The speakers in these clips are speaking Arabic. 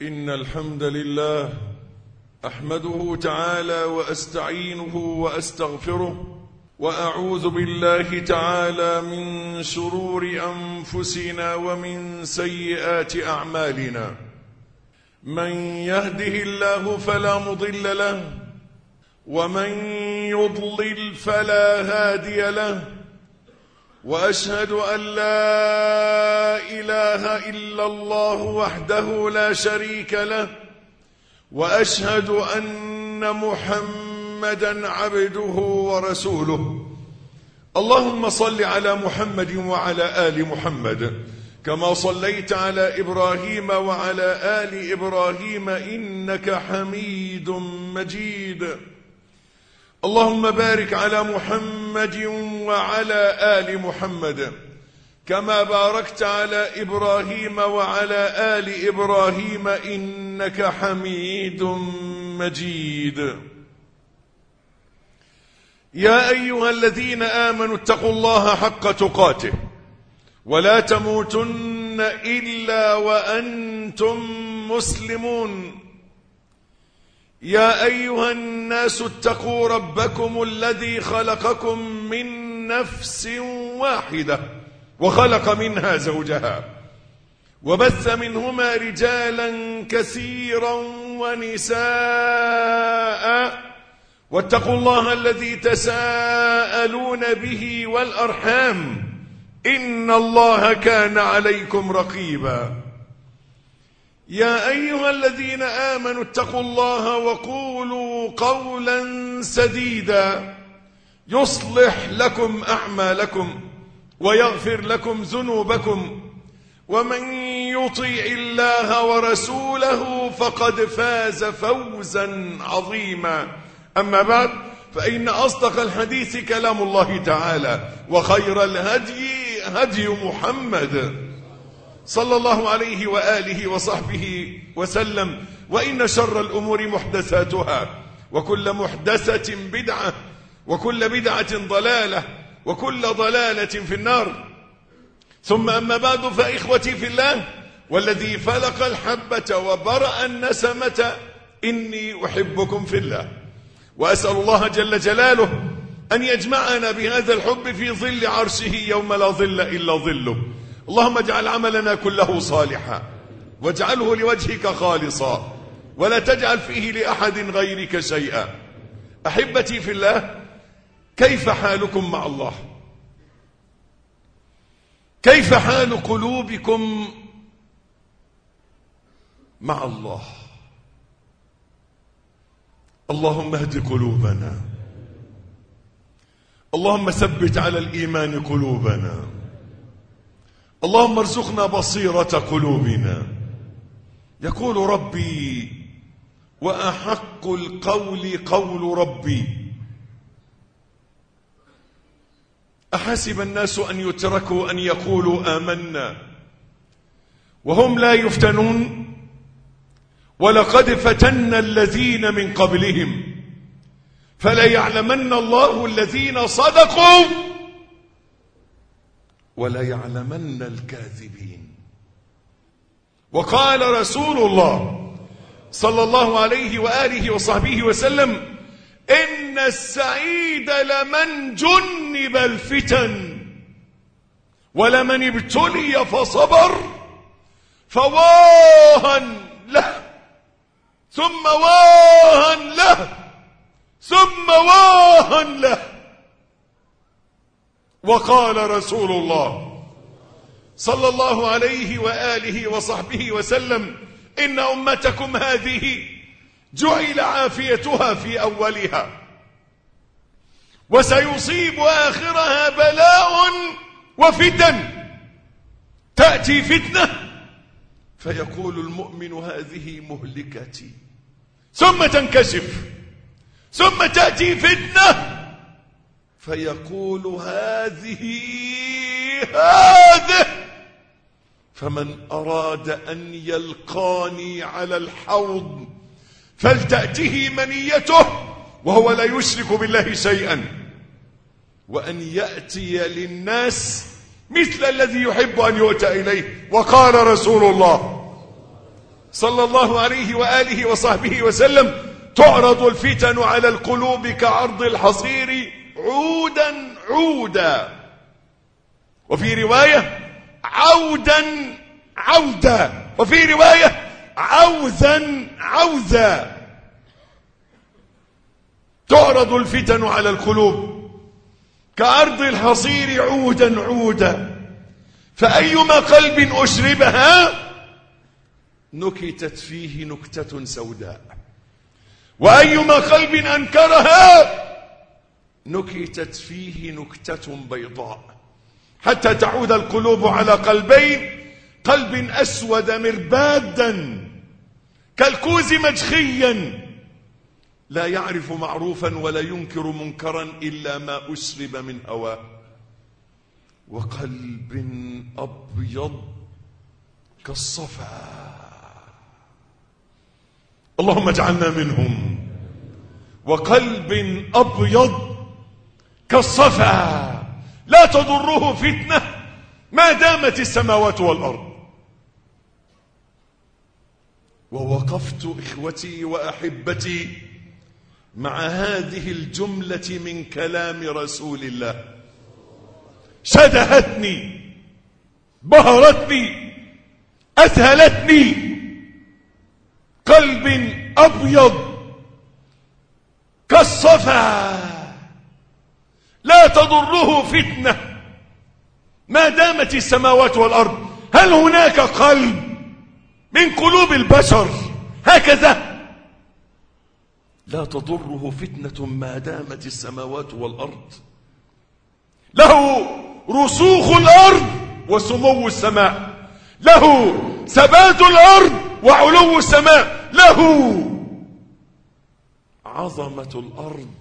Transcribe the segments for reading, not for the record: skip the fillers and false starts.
إن الحمد لله أحمده تعالى وأستعينه وأستغفره وأعوذ بالله تعالى من شرور أنفسنا ومن سيئات أعمالنا. من يهده الله فلا مضل له ومن يضلل فلا هادي له، وأشهد أن لا إله إلا الله وحده لا شريك له، وأشهد أن محمدا عبده ورسوله. اللهم صل على محمد وعلى آل محمد كما صليت على إبراهيم وعلى آل إبراهيم إنك حميد مجيد. اللهم بارك على محمد وعلى آل محمد كما باركت على إبراهيم وعلى آل إبراهيم إنك حميد مجيد. يا أيها الذين آمنوا اتقوا الله حق تقاته ولا تموتن إلا وأنتم مسلمون. يا أيها الناس اتقوا ربكم الذي خلقكم من نفس واحدة وخلق منها زوجها وبث منهما رجالا كثيرا ونساء، واتقوا الله الذي تساءلون به والأرحام إن الله كان عليكم رقيبا. يا أيها الذين آمنوا اتقوا الله وقولوا قولا سديدا يصلح لكم أعمالكم ويغفر لكم ذنوبكم، ومن يطيع الله ورسوله فقد فاز فوزا عظيما. أما بعد، فإن أصدق الحديث كلام الله تعالى، وخير الهدي هدي محمد صلى الله عليه وآله وصحبه وسلم، وإن شر الأمور محدثاتها، وكل محدثة بدعة، وكل بدعة ضلالة، وكل ضلالة في النار. ثم أما بعد، فإخوتي في الله والذي فلق الحبة وبرأ النسمة إني أحبكم في الله، وأسأل الله جل جلاله أن يجمعنا بهذا الحب في ظل عرشه يوم لا ظل إلا ظله. اللهم اجعل عملنا كله صالحا واجعله لوجهك خالصا ولا تجعل فيه لأحد غيرك شيئا. أحبتي في الله، كيف حالكم مع الله؟ كيف حال قلوبكم مع الله؟ اللهم اهد قلوبنا، اللهم ثبت على الإيمان قلوبنا، اللهم ارزقنا بصيرة قلوبنا. يقول ربي: وأحق القول قول ربي. أحسب الناس أن يتركوا أن يقولوا آمنا وهم لا يفتنون؟ ولقد فتنا الذين من قبلهم فليعلمن الله الذين صدقوا وليعلمن الكاذبين. وقال رسول الله صلى الله عليه وآله وصحبه وسلم: إن السعيد لمن جنب الفتن ولمن ابتلي فصبر، فواها له ثم واها له ثم واها له. وقال رسول الله صلى الله عليه وآله وصحبه وسلم: إن أمتكم هذه جعل عافيتها في أولها وسيصيب آخرها بلاء وفتن. تأتي فتنة فيقول المؤمن: هذه مهلكتي، ثم تنكشف، ثم تأتي فتنة فيقول: هذه فمن أراد أن يلقاني على الحوض فلتأته منيته وهو لا يشرك بالله شيئا، وأن يأتي للناس مثل الذي يحب أن يؤتى إليه. وقال رسول الله صلى الله عليه وآله وصحبه وسلم: تعرض الفتن على القلوب كعرض الحصير عودا عودا، وفي رواية عودا عودا، وفي رواية عوزا عوزا. تعرض الفتن على القلوب كعرض الحصير عودا عودا، فأيما قلب أشربها نكتت فيه نكتة سوداء، وأيما قلب أنكرها نكتت فيه نكتة بيضاء، حتى تعود القلوب على قلبين: قلب أسود مربادا كالكوز مجخيا لا يعرف معروفا ولا ينكر منكرا إلا ما أشرب من هواه، وقلب أبيض كالصفا. اللهم اجعلنا منهم. وقلب أبيض كالصفا لا تضره فتنة ما دامت السماوات والأرض. ووقفت إخوتي وأحبتي مع هذه الجملة من كلام رسول الله، شدهتني، بهرتني، أذهلتني. قلب أبيض كالصفا لا تضره فتنة ما دامت السماوات والأرض. هل هناك قلب من قلوب البشر هكذا لا تضره فتنة ما دامت السماوات والأرض؟ له رسوخ الأرض وسمو السماء، له ثبات الأرض وعلو السماء، له عظمة الأرض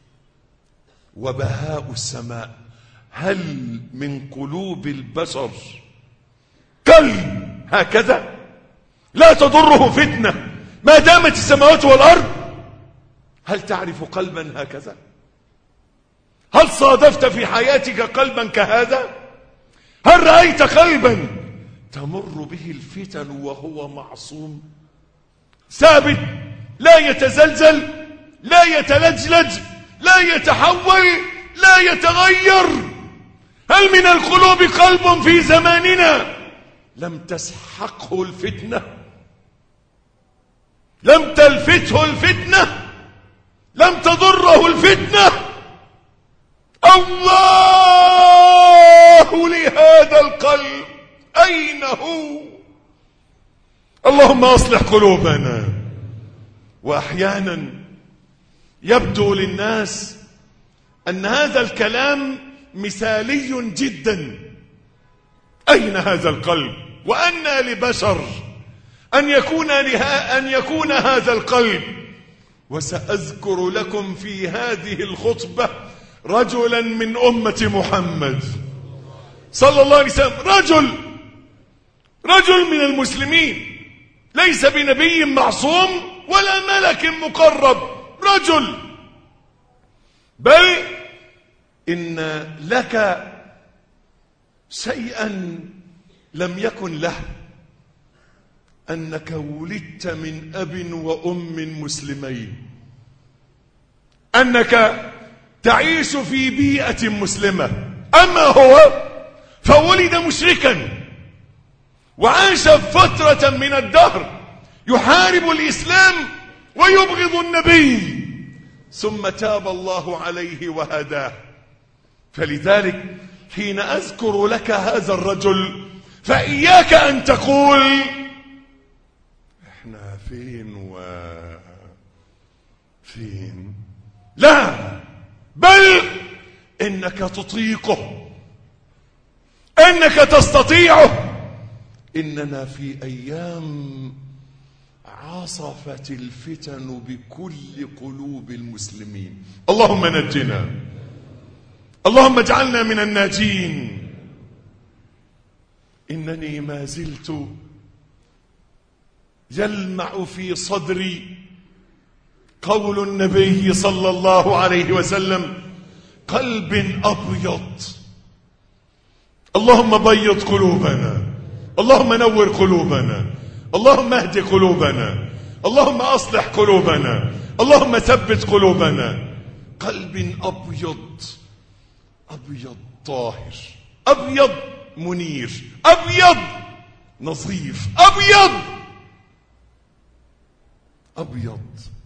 وبهاء السماء. هل من قلوب البشر قلب هكذا لا تضره فتنة ما دامت السماوات والأرض؟ هل تعرف قلبا هكذا؟ هل صادفت في حياتك قلبا كهذا؟ هل رأيت قلبا تمر به الفتن وهو معصوم ثابت، لا يتزلزل، لا يتلجلج، لا يتحول، لا يتغير؟ هل من القلوب قلب في زماننا لم تسحقه الفتنة، لم تلفته الفتنة، لم تضره الفتنة؟ الله لهذا القلب أين هو؟ اللهم أصلح قلوبنا. وأحيانا يبدو للناس أن هذا الكلام مثالي جدا. أين هذا القلب؟ وأنى لبشر أن يكون هذا القلب؟ وسأذكر لكم في هذه الخطبة رجلا من أمة محمد صلى الله عليه وسلم، رجل من المسلمين، ليس بنبي معصوم ولا ملك مقرب، رجل، بل إن لك شيئا لم يكن له، أنك ولدت من أب وأم مسلمين، أنك تعيش في بيئة مسلمة. أما هو فولد مشركا وعاش فترة من الدهر يحارب الإسلام ويبغض النبي، ثم تاب الله عليه وهداه. فلذلك حين أذكر لك هذا الرجل فإياك أن تقول احنا فين، لا، بل إنك تطيقه، إنك تستطيعه. إننا في أيام عصفت الفتن بكل قلوب المسلمين. اللهم نجنا، اللهم اجعلنا من الناجين. إنني ما زلت يلمع في صدري قول النبي صلى الله عليه وسلم: قلب أبيض. اللهم بيض قلوبنا، اللهم نور قلوبنا، اللهم اهد قلوبنا، اللهم أصلح قلوبنا، اللهم ثبت قلوبنا. قلب أبيض، أبيض طاهر، أبيض منير، أبيض نظيف، أبيض أبيض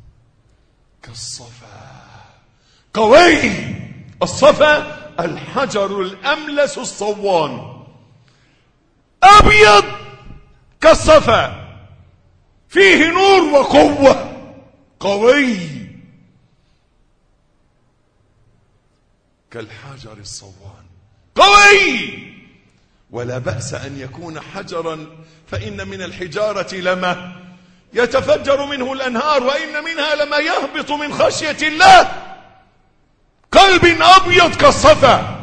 كالصفا، قوي. الصفا الحجر الأملس الصوان، أبيض كالصفا، فيه نور وقوة، قوي كالحجر الصوان، قوي. ولا بأس أن يكون حجرا، فإن من الحجارة لما يتفجر منه الأنهار، وإن منها لما يهبط من خشية الله. قلب أبيض كالصفا،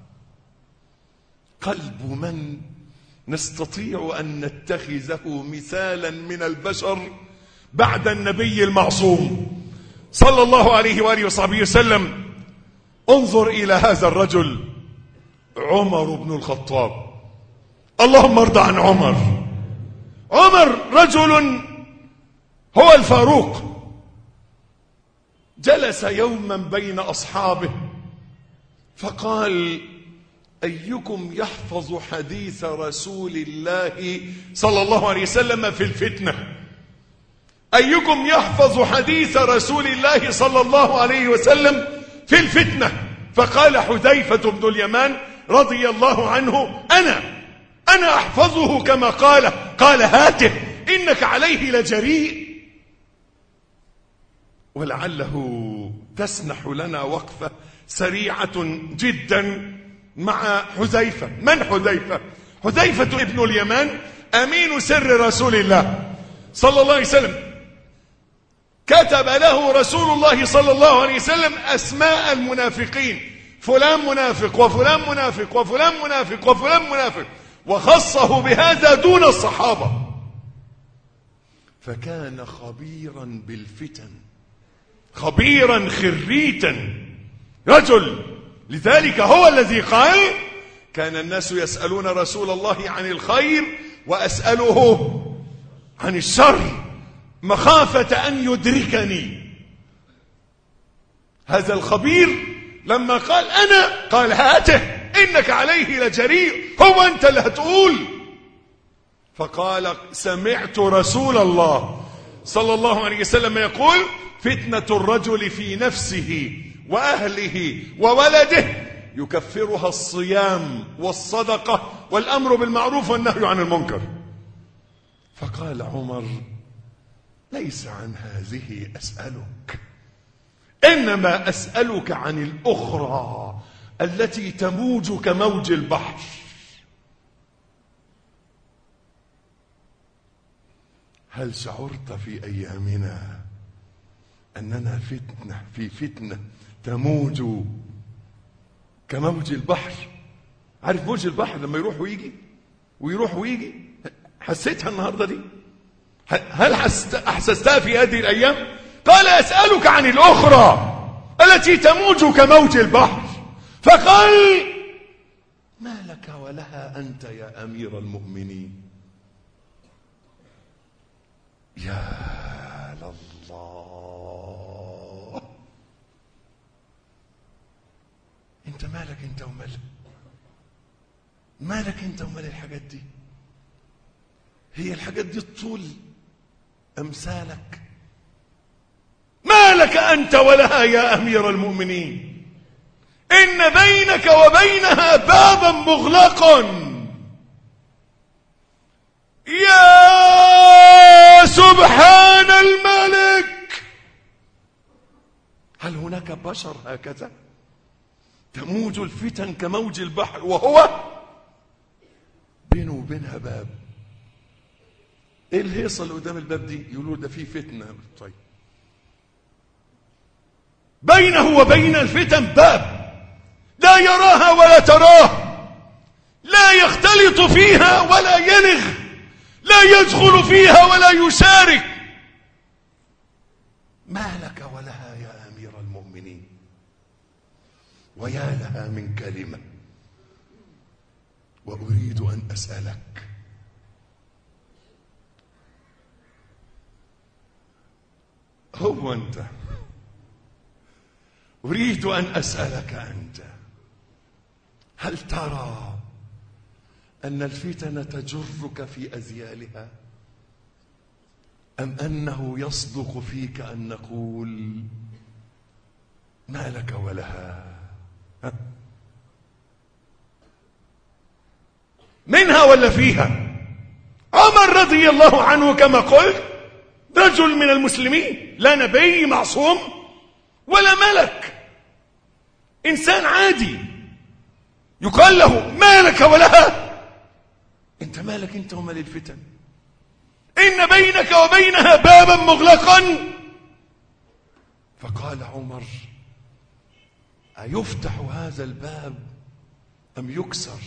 قلب من نستطيع أن نتخذه مثالا من البشر بعد النبي المعصوم صلى الله عليه وآله وصحبه وسلم. انظر إلى هذا الرجل عمر بن الخطاب، اللهم ارض عن عمر. عمر رجل هو الفاروق، جلس يوما بين أصحابه فقال: أيكم يحفظ حديث رسول الله صلى الله عليه وسلم في الفتنة؟ أيكم يحفظ حديث رسول الله صلى الله عليه وسلم في الفتنة؟ فقال حذيفة بن اليمان رضي الله عنه: أنا أحفظه كما قال. قال: هاته إنك عليه لجريء. ولعله تسنح لنا وقفة سريعة جدا مع حذيفة. من حذيفة؟ حذيفة ابن اليمان أمين سر رسول الله صلى الله عليه وسلم. كتب له رسول الله صلى الله عليه وسلم أسماء المنافقين، فلان منافق وفلان منافق وفلان منافق وفلان منافق، وخصه بهذا دون الصحابة. فكان خبيرا بالفتن، خبيرا خريتا رجل. لذلك هو الذي قال: كان الناس يسألون رسول الله عن الخير وأسأله عن الشر مخافة أن يدركني. هذا الخبير لما قال أنا، قال: هاته إنك عليه لجريء، هو أنت اللي هتقول. فقال: سمعت رسول الله صلى الله عليه وسلم يقول: فتنة الرجل في نفسه وأهله وولده يكفرها الصيام والصدقة والأمر بالمعروف والنهي عن المنكر. فقال عمر: ليس عن هذه أسألك، إنما أسألك عن الأخرى التي تموج كموج البحر. هل شعرت في أيامنا أننا في فتنة تموج كموج البحر؟ عارف موج البحر لما يروح ويجي ويروح ويجي؟ حسيتها النهاردة دي؟ هل أحسستها في هذه الأيام؟ قال: أسألك عن الأخرى التي تموج كموج البحر. فقال: ما لك ولها أنت يا أمير المؤمنين؟ يا لله، انت مالك انت ومال، مالك انت ومال الحاجات دي؟ هي الحاجات دي طول أمثالك؟ ما لك أنت ولها يا أمير المؤمنين؟ إن بينك وبينها بابا مغلقا. يا سبحان الملك، هل هناك بشر هكذا؟ تموج الفتن كموج البحر وهو بينه وبينها باب. ايه الهيصه اللي قدام الباب دي؟ يقولوا ده فيه فتنه. طيب، بينه وبين الفتن باب لا يراها ولا تراه، لا يختلط فيها ولا يلغ، لا يدخل فيها ولا يشارك. ما لك ولها يا أمير المؤمنين؟ ويا لها من كلمة. وأريد أن أسألك، هو أنت. أريد أن أسألك أنت، هل ترى أن الفتن تجرك في أذيالها، أم أنه يصدق فيك أن نقول ما لك ولها؟ منها ولا فيها؟ عمر رضي الله عنه كما قلت رجل من المسلمين، لا نبي معصوم ولا ملك، إنسان عادي، يقال له ما لك ولها؟ أنت مالك أنت ومال الفتن؟ إن بينك وبينها بابا مغلقا. فقال عمر أيفتح هذا الباب أم يكسر؟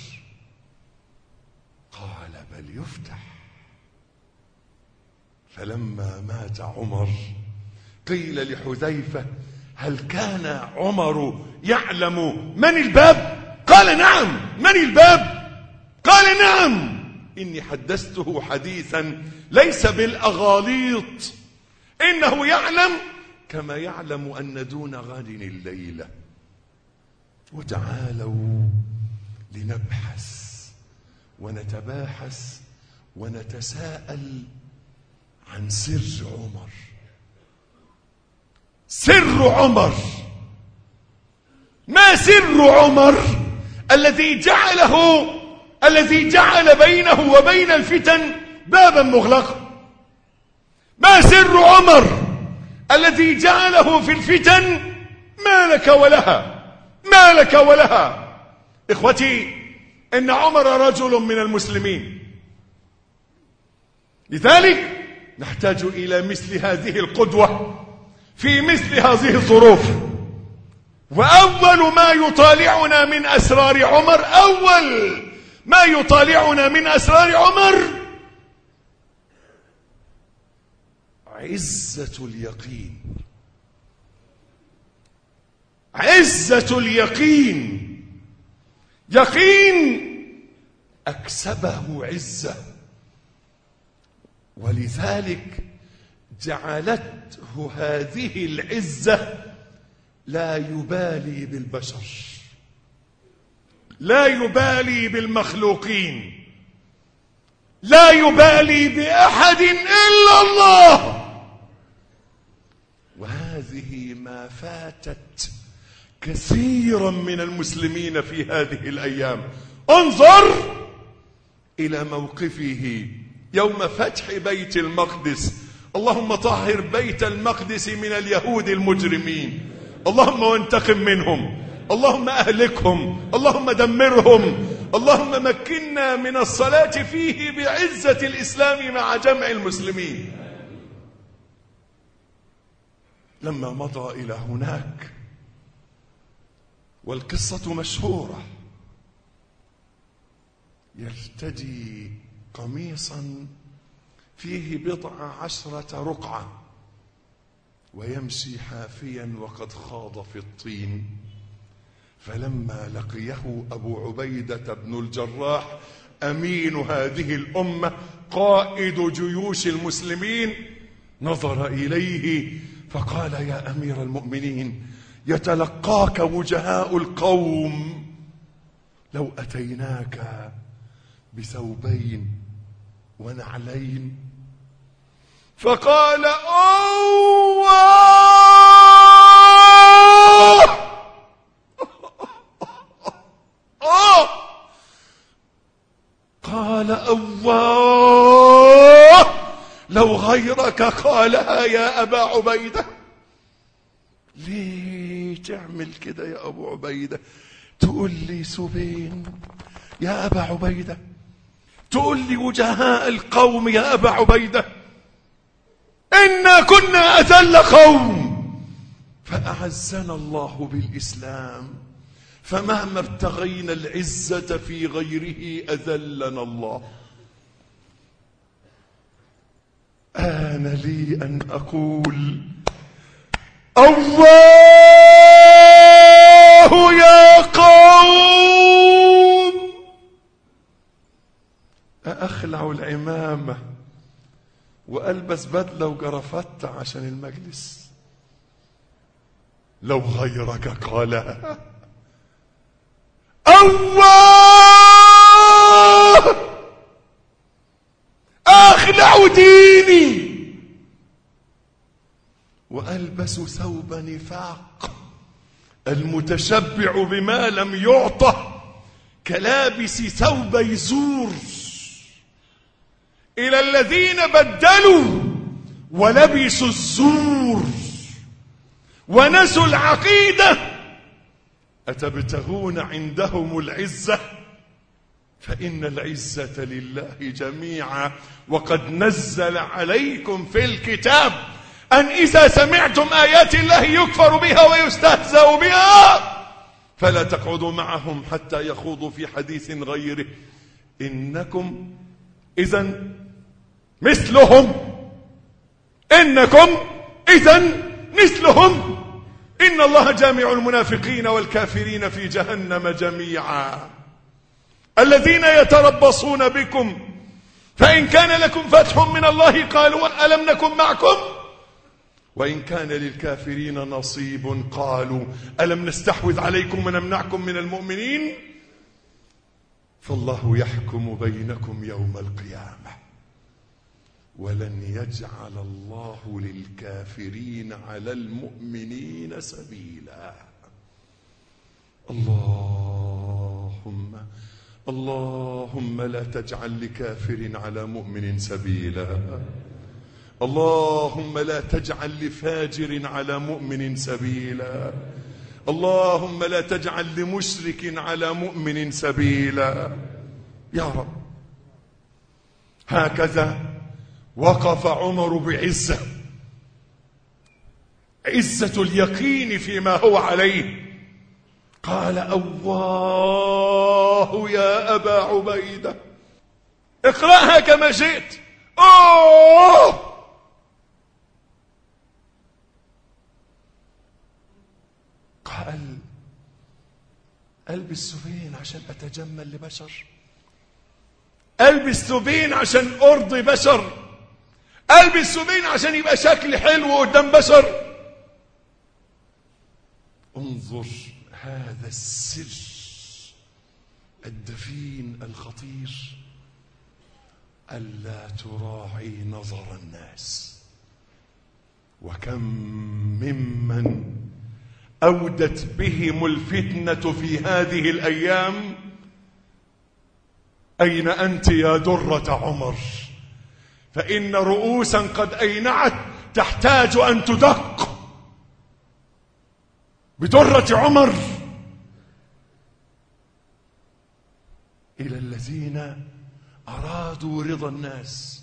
قال بل يفتح. فلما مات عمر قيل لحذيفة هل كان عمر يعلم من الباب؟ قال نعم. من الباب؟ قال نعم، إني حدثته حديثا ليس بالأغاليط، إنه يعلم كما يعلم أن دون غد الليلة. وتعالوا لنبحث ونتباحث ونتساءل عن سر عمر. سر عمر، ما سر عمر الذي جعل بينه وبين الفتن بابا مغلقا؟ ما سر عمر الذي جعله في الفتن ما لك ولها؟ ما لك ولها؟ إخوتي، إن عمر رجل من المسلمين، لذلك نحتاج إلى مثل هذه القدوة في مثل هذه الظروف. وأول ما يطالعنا من أسرار عمر، أول ما يطالعنا من أسرار عمر عزة اليقين. عزة اليقين، يقين أكسبه عزة، ولذلك جعلته هذه العزة لا يبالي بالبشر، لا يبالي بالمخلوقين، لا يبالي بأحد إلا الله. وهذه ما فاتت كثيرا من المسلمين في هذه الأيام. انظر إلى موقفه يوم فتح بيت المقدس. اللهم طهر بيت المقدس من اليهود المجرمين، اللهم وانتقم منهم، اللهم أهلكهم، اللهم دمرهم، اللهم مكننا من الصلاة فيه بعزة الإسلام مع جمع المسلمين. لما مضى إلى هناك، والقصة مشهورة، يرتدي قميصا فيه 14 رقعة ويمشي حافيا وقد خاض في الطين. فلما لقيه أبو عبيدة بن الجراح أمين هذه الأمة قائد جيوش المسلمين، نظر إليه فقال يا أمير المؤمنين يتلقاك وجهاء القوم، لو أتيناك بثوبين ونعلين. فقال قال الله لو غيرك قالها يا أبا عبيدة. ليه تعمل كده يا أبو عبيدة؟ تقول لي ثوبين يا أبا عبيدة؟ تقول لي وجهاء القوم يا أبا عبيدة؟ إنا كنا أذل قوم فأعزنا الله بالإسلام، فمهما ابتغينا العزة في غيره أذلنا الله. آن لي أن أقول الله يا قوم، أخلع العمامة وألبس بدلة وجرافته عشان المجلس؟ لو غيرك قالها. الله أخلع ديني وألبس ثوب نفاق، المتشبع بما لم يعطه كلابس ثوب يزور. إلى الذين بدلوا ولبسوا الزور ونسوا العقيدة أتبتغون عندهم العزة فإن العزة لله جميعا. وقد نزل عليكم في الكتاب أن إذا سمعتم آيات الله يكفر بها ويستهزأ بها فلا تقعدوا معهم حتى يخوضوا في حديث غيره إنكم إذن مثلهم. إنكم إذن مثلهم. إن الله جامع المنافقين والكافرين في جهنم جميعا. الذين يتربصون بكم فإن كان لكم فتح من الله قالوا ألم نكن معكم وإن كان للكافرين نصيب قالوا ألم نستحوذ عليكم ونمنعكم من المؤمنين فالله يحكم بينكم يوم القيامة ولن يجعل الله للكافرين على المؤمنين سبيلا. اللهم لا تجعل لكافر على مؤمن سبيلا. اللهم لا تجعل لفاجر على مؤمن سبيلا. اللهم لا تجعل لمشرك على مؤمن سبيلا يا رب. هكذا وقف عمر بعزة، عزة اليقين فيما هو عليه. قال الله يا أبا عبيدة اقرأها كما شئت. قال ألبس ثوبين عشان أتجمل لبشر، ألبس ثوبين عشان أرضي بشر، ألبس ثوبين عشان يبقى شكلي حلو قدام بشر. انظر هذا السر الدفين الخطير، ألا تراعي نظر الناس. وكم ممن أودت بهم الفتنة في هذه الأيام. أين أنت يا درة عمر؟ فإن رؤوسا قد أينعت تحتاج أن تدق بدرة عمر. إلى الذين أرادوا رضا الناس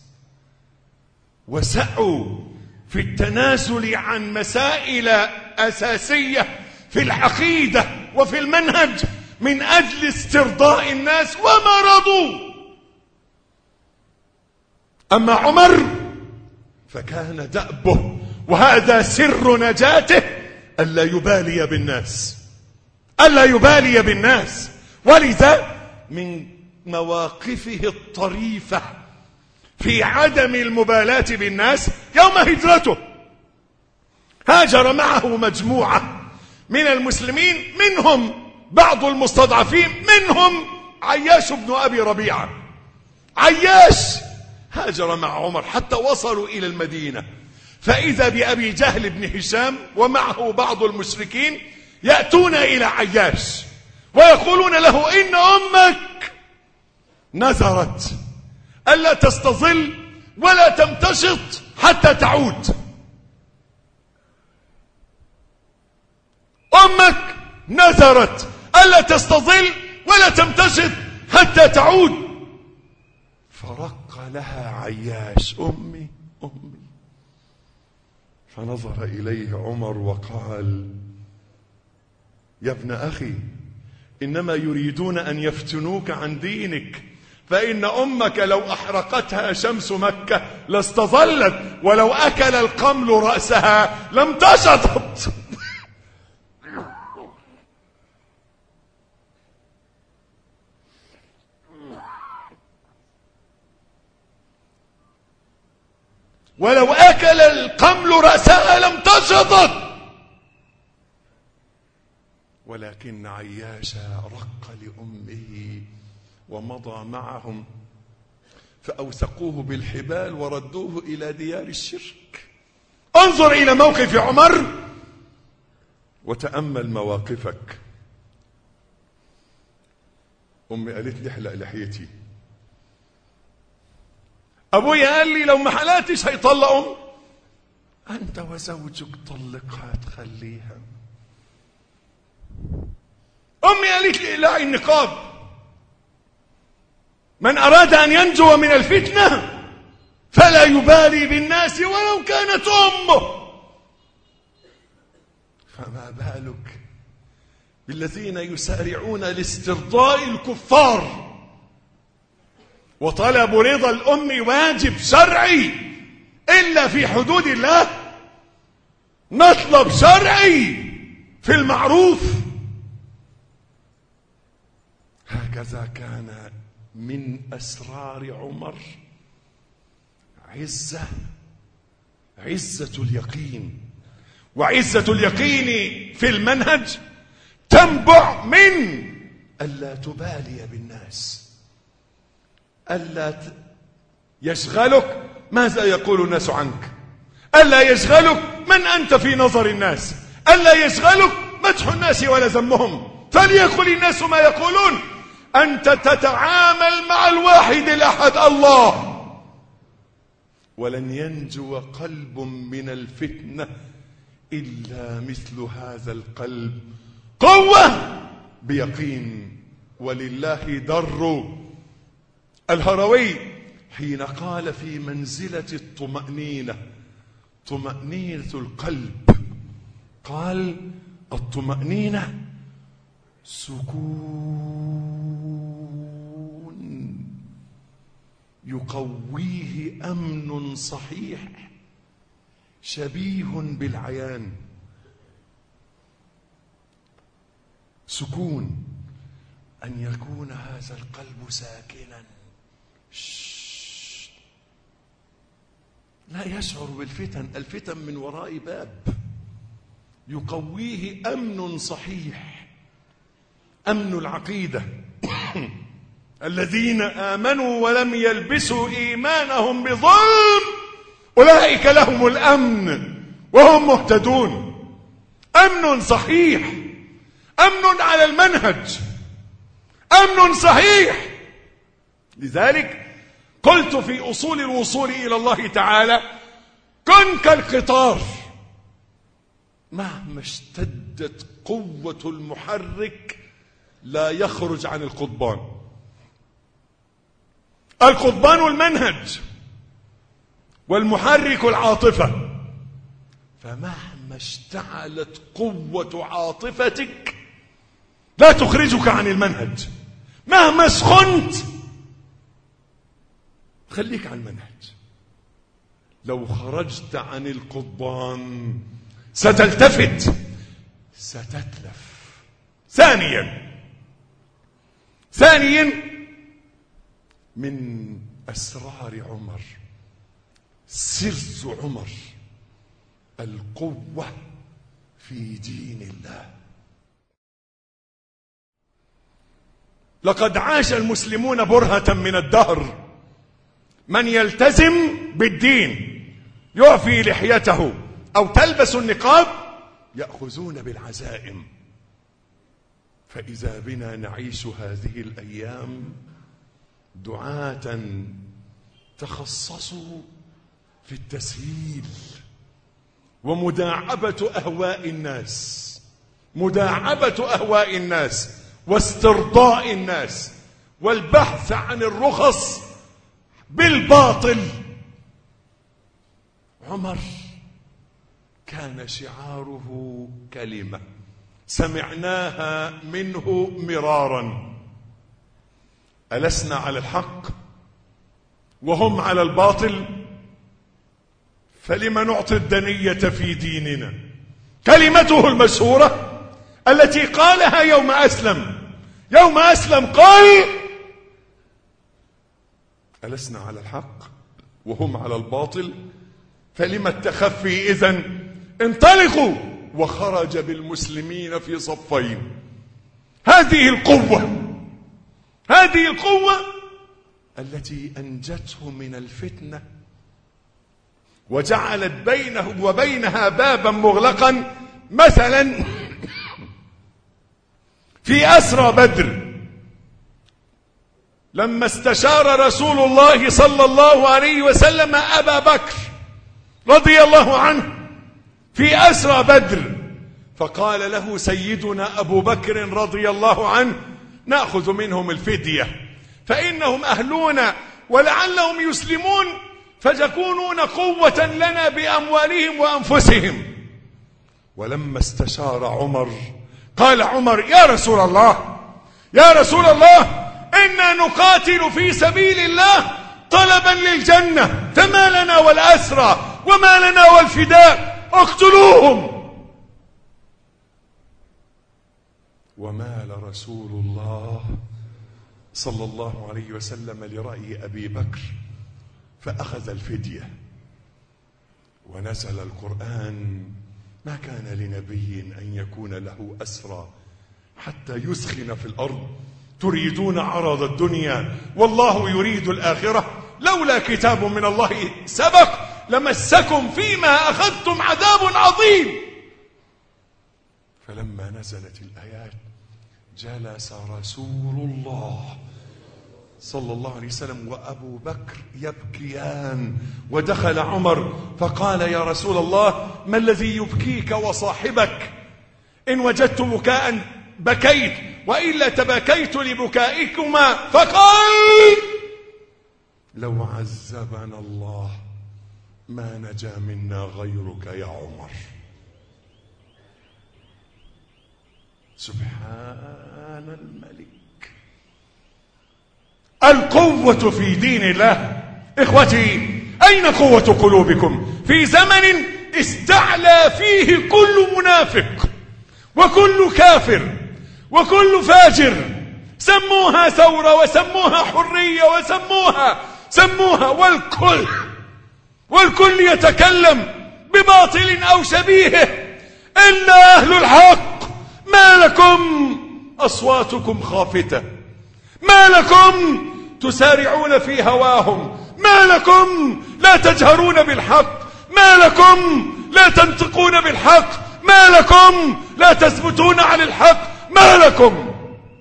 وسعوا في التنازل عن مسائل أساسية في العقيدة وفي المنهج من أجل استرضاء الناس وما رضوا. أما عمر فكان دأبه، وهذا سر نجاته، ألا يبالي بالناس، ألا يبالي بالناس. ولذا من مواقفه الطريفة في عدم المبالاة بالناس يوم هجرته هاجر معه مجموعة من المسلمين، منهم بعض المستضعفين، منهم عياش بن أبي ربيعة. عياش هاجر مع عمر حتى وصلوا إلى المدينة، فإذا بأبي جهل بن هشام ومعه بعض المشركين يأتون إلى عياش ويقولون له إن أمك نذرت ألا تستظل ولا تمتشط حتى تعود. أمك نذرت ألا تستظل ولا تمتشط حتى تعود. فرق لها عياش أمي أمي. فنظر إليه عمر وقال يا ابن أخي إنما يريدون أن يفتنوك عن دينك، فإن أمك لو أحرقتها شمس مكة لاستظلت، ولو أكل القمل رأسها لم تشطط. ولو أكل القمل رأسها لم تشطط. ولكن عياش رق لأمه ومضى معهم فأوثقوه بالحبال وردوه إلى ديار الشرك. انظر إلى موقف عمر وتأمل مواقفك. أمي قالت لي احلق لحيتي، أبويا قال لي لو ما حلقتش هيطلقهم. أنت وزوجك طلقها تخليها. أمي قالت لي اقلعي النقاب، من أراد أن ينجو من الفتنة فلا يبالي بالناس ولو كانت أمه. فما بالك بالذين يسارعون لاسترضاء الكفار. وطلب رضا الأم واجب شرعي، إلا في حدود الله مطلب شرعي في المعروف. هكذا كان من أسرار عمر عزة اليقين. وعزة اليقين في المنهج تنبع من ألا تبالي بالناس، ألا يشغلك ماذا يقول الناس عنك، ألا يشغلك من أنت في نظر الناس، ألا يشغلك مدح الناس ولا ذمهم، فليقل الناس ما يقولون. أنت تتعامل مع الواحد الأحد الله. ولن ينجو قلب من الفتنة إلا مثل هذا القلب، قوة بيقين. ولله در الهروي حين قال في منزلة الطمأنينة، طمأنينة القلب، قال الطمأنينة سكون يقويه أمن صحيح شبيه بالعيان. سكون أن يكون هذا القلب ساكنا لا يشعر بالفتن، الفتن من وراء باب. يقويه أمن صحيح، أمن العقيدة. الذين آمنوا ولم يلبسوا إيمانهم بظلم أولئك لهم الأمن وهم مهتدون. أمن صحيح، أمن على المنهج، أمن صحيح. لذلك قلت في أصول الوصول إلى الله تعالى كن كالقطار، مهما اشتدت قوة المحرك لا يخرج عن القضبان. القضبان المنهج والمحرك العاطفة. فمهما اشتعلت قوة عاطفتك لا تخرجك عن المنهج. مهما سخنت خليك عن المنهج. لو خرجت عن القضبان ستلتفت، ستتلف. ثانيا من أسرار عمر، سر عمر، القوة في دين الله. لقد عاش المسلمون برهة من الدهر، من يلتزم بالدين يعفي لحيته أو تلبس النقاب يأخذون بالعزائم. فإذا بنا نعيش هذه الأيام دعاة تخصصوا في التسهيل ومداعبة أهواء الناس واسترضاء الناس والبحث عن الرخص بالباطل. عمر كان شعاره كلمة سمعناها منه مرارا: ألسنا على الحق وهم على الباطل، فلما نعطي الدنية في ديننا. كلمته المشهورة التي قالها يوم أسلم قال: ألسنا على الحق وهم على الباطل، فلما التخفي إذن؟ انطلقوا. وخرج بالمسلمين في صفين، هذه القوة التي أنجته من الفتنة وجعلت بينه وبينها بابا مغلقا. مثلا في أسرى بدر لما استشار رسول الله صلى الله عليه وسلم أبا بكر رضي الله عنه في أسرى بدر، فقال له سيدنا أبو بكر رضي الله عنه نأخذ منهم الفدية فإنهم أهلون ولعلهم يسلمون فتكونون قوة لنا بأموالهم وأنفسهم. ولما استشار عمر قال عمر يا رسول الله إنا نقاتل في سبيل الله طلبا للجنة، فما لنا والأسرى وما لنا والفداء، اقتلوهم. ومال رسول الله صلى الله عليه وسلم لرأي أبي بكر فأخذ الفدية، ونزل القرآن ما كان لنبي أن يكون له أسرى حتى يسخن في الأرض تريدون عرض الدنيا والله يريد الآخرة لولا كتاب من الله سبق لمسكم فيما أخذتم عذاب عظيم. فلما نزلت الآيات جلس رسول الله صلى الله عليه وسلم وأبو بكر يبكيان، ودخل عمر فقال يا رسول الله ما الذي يبكيك وصاحبك؟ إن وجدت بكاء بكيت وإلا تبكيت لبكائكما. فقال لو عذبنا الله ما نجا منا غيرك يا عمر. سبحان الملك. القوة في دين الله. إخوتي أين قوة قلوبكم في زمن استعلى فيه كل منافق وكل كافر وكل فاجر؟ سموها ثورة وسموها حرية وسموها والكل يتكلم بباطل أو شبيهه إلا أهل الحق. ما لكم أصواتكم خافتة؟ ما لكم تسارعون في هواهم؟ ما لكم لا تجهرون بالحق؟ ما لكم لا تنطقون بالحق؟ ما لكم لا تثبتون على الحق؟ ما لكم؟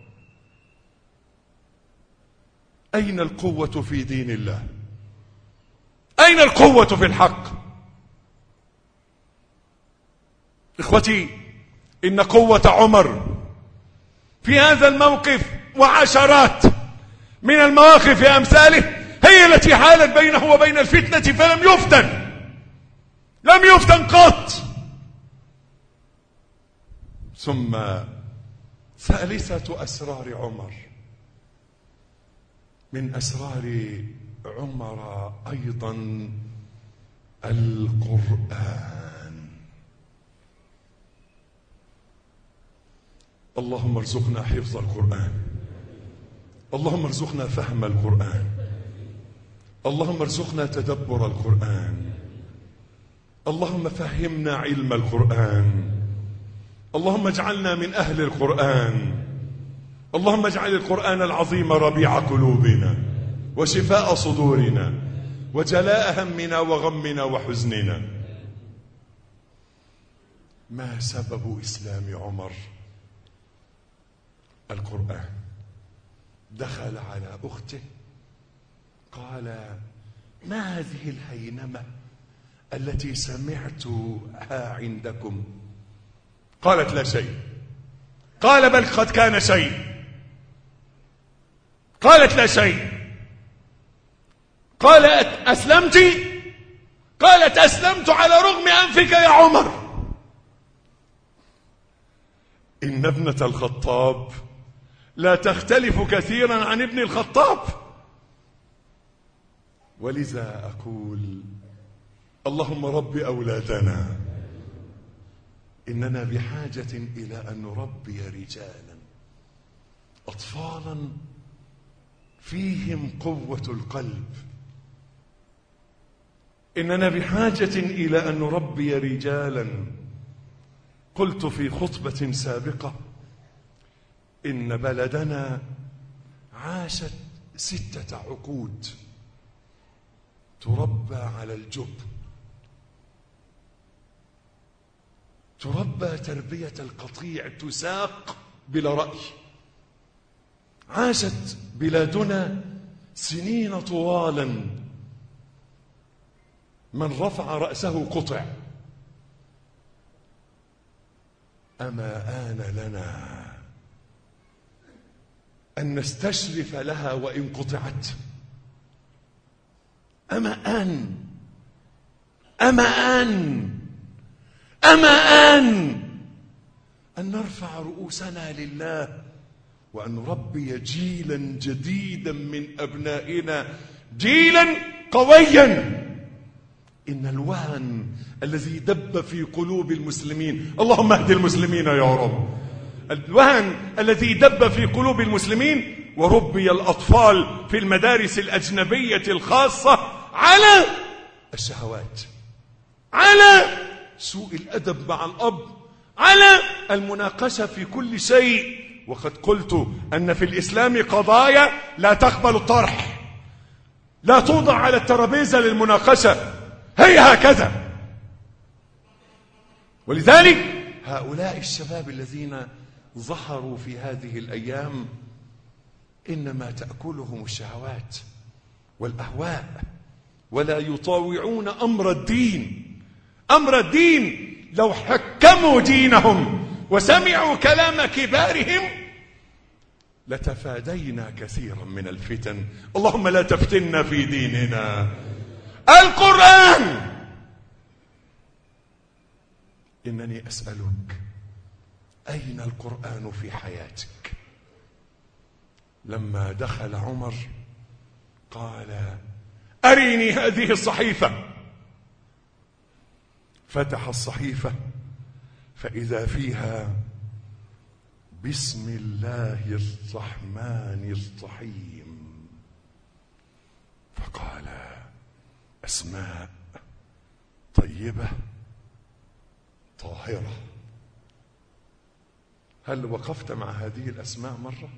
أين القوة في دين الله؟ أين القوة في الحق؟ إخوتي إن قوة عمر في هذا الموقف وعشرات من المواقف أمثاله هي التي حالت بينه وبين الفتنة فلم يفتن قط. ثم ثالثة أسرار عمر، من أسرار عمر أيضا القرآن. اللهم ارزقنا حفظ القرآن، اللهم ارزقنا فهم القرآن، اللهم ارزقنا تدبر القرآن، اللهم فهمنا علم القرآن، اللهم اجعلنا من أهل القرآن، اللهم اجعل القرآن العظيم ربيع قلوبنا وشفاء صدورنا وجلاء همنا وغمنا وحزننا. ما سبب إسلام عمر؟ القرآن. دخل على أخته قال ما هذه الهينمة التي سمعتها عندكم؟ قالت لا شيء. قال بل قد كان شيء. قالت لا شيء. قالت أسلمت؟ قالت أسلمت على رغم أنفك يا عمر. إن ابنة الخطاب لا تختلف كثيرا عن ابن الخطاب، ولذا أقول اللهم رب أولادنا، إننا بحاجة إلى أن نربي رجالا أطفالا فيهم قوة القلب. إننا بحاجة إلى أن نربي رجالا. قلت في خطبة سابقة إن بلدنا عاشت 6 عقود تربى على الجبن، تربى تربية القطيع، تساق بلا رأي. عاشت بلادنا سنين طوالا، من رفع رأسه قطع. أما آن لنا أن نستشرف لها وإن قطعت؟ أما آن أن نرفع رؤوسنا لله وأن نربي جيلا جديدا من أبنائنا، جيلا قويا. إن الوهن الذي دب في قلوب المسلمين، اللهم اهد المسلمين يا رب، الوهن الذي دب في قلوب المسلمين وربي الأطفال في المدارس الأجنبية الخاصة على الشهوات، على سوء الأدب مع الأب، على المناقشة في كل شيء. وقد قلت أن في الإسلام قضايا لا تقبل الطرح، لا توضع على الترابيزة للمناقشة، هي هكذا. ولذلك هؤلاء الشباب الذين ظهروا في هذه الأيام إنما تأكلهم الشهوات والأهواء، ولا يطاوعون أمر الدين. أمر الدين لو حكموا دينهم وسمعوا كلام كبارهم لتفادينا كثيرا من الفتن. اللهم لا تفتنا في ديننا. القرآن، إنني أسألك أين القرآن في حياتك؟ لما دخل عمر قال أريني هذه الصحيفة، فتح الصحيفة فإذا فيها بسم الله الرحمن الرحيم، فقال أسماء طيبة طاهرة. هل وقفت مع هذه الأسماء مرة؟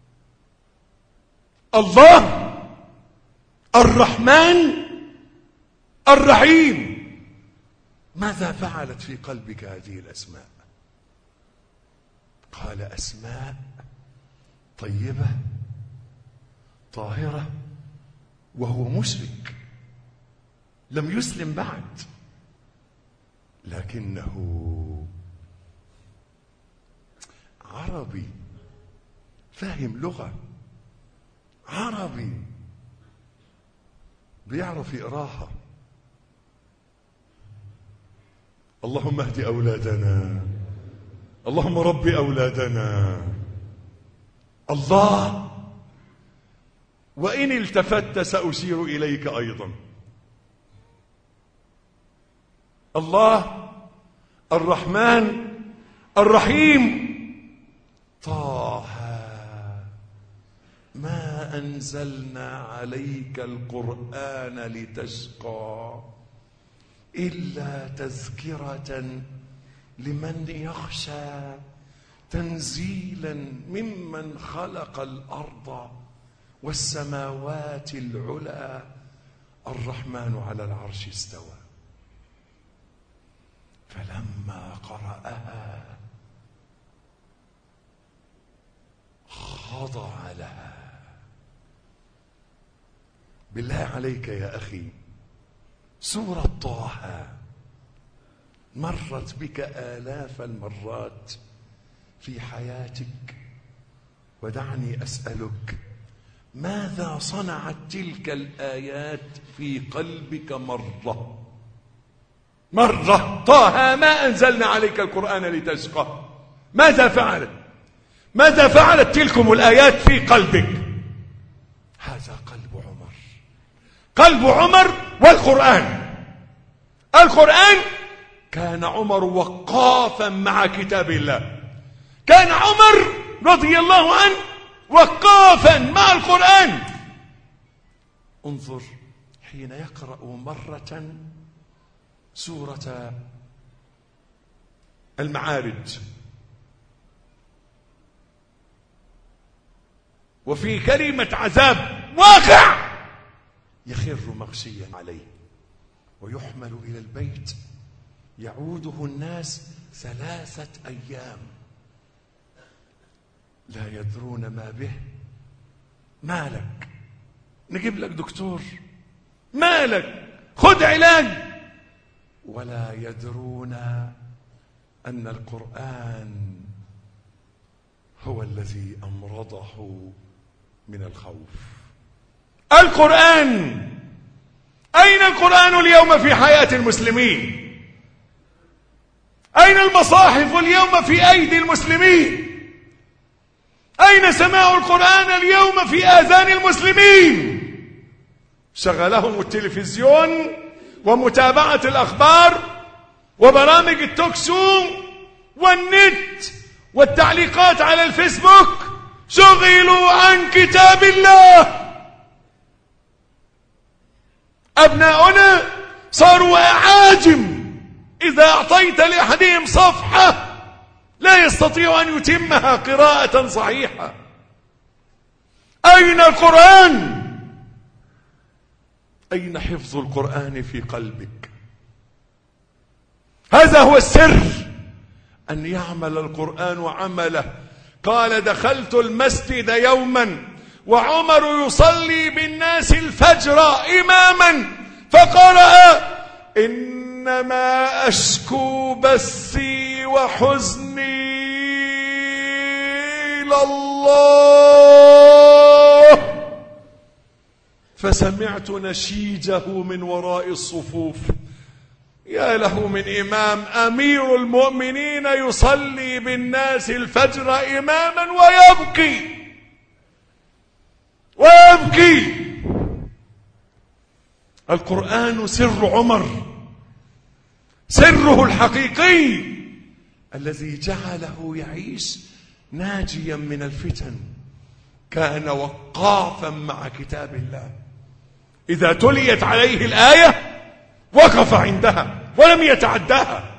الله الرحمن الرحيم، ماذا فعلت في قلبك هذه الأسماء؟ قال أسماء طيبة طاهرة، وهو مشرك لم يسلم بعد، لكنه عربي فاهم لغة، عربي بيعرف يقراها. اللهم اهد أولادنا، اللهم رب أولادنا. الله، وإن التفت سأشير إليك أيضا. الله الرحمن الرحيم. طه ما أنزلنا عليك القرآن لتشقى إلا تذكرة لمن يخشى، تنزيلا ممن خلق الأرض والسماوات العلى، الرحمن على العرش استوى. فلما قرأها خضع لها. بالله عليك يا أخي، سورة طه مرت بك آلاف المرات في حياتك، ودعني أسألك ماذا صنعت تلك الآيات في قلبك مرة؟ طه ما أنزلنا عليك القرآن لتشقى، ماذا فعلت؟ ماذا فعلت تلكم الآيات في قلبك؟ هذا قلب عمر والقرآن. القرآن، كان عمر وقافا مع كتاب الله، كان عمر رضي الله عنه وقافا مع القرآن. انظر حين يقرأ مرة سورة المعارج وفي كلمة عذاب واقع يخر مغشيا عليه ويحمل إلى البيت يعوده الناس 3 أيام لا يدرون ما به. مالك؟ نجيب لك دكتور. مالك؟ خذ علاج. ولا يدرون أن القرآن هو الذي أمرضه من الخوف. القرآن، أين القرآن اليوم في حياة المسلمين؟ أين المصاحف اليوم في أيدي المسلمين؟ أين سماع القرآن اليوم في آذان المسلمين؟ شغلهم التلفزيون ومتابعة الأخبار وبرامج التوكسو والنت والتعليقات على الفيسبوك. شغلوا عن كتاب الله. أبناؤنا صاروا أعاجم، إذا أعطيت لأحدهم صفحة لا يستطيع أن يتمها قراءة صحيحة. أين القرآن؟ أين حفظ القرآن في قلبك؟ هذا هو السر، أن يعمل القرآن عمله. قال: دخلت المسجد يوما وعمر يصلي بالناس الفجر إماما فقرأ: إنما أشكو بثي وحزني إلى الله. فسمعت نشيجه من وراء الصفوف. يا له من إمام، أمير المؤمنين يصلي بالناس الفجر إماما ويبكي. القرآن سر عمر، سره الحقيقي الذي جعله يعيش ناجيا من الفتن. كان وقافا مع كتاب الله، إذا تليت عليه الآية وقف عندها ولم يتعداها.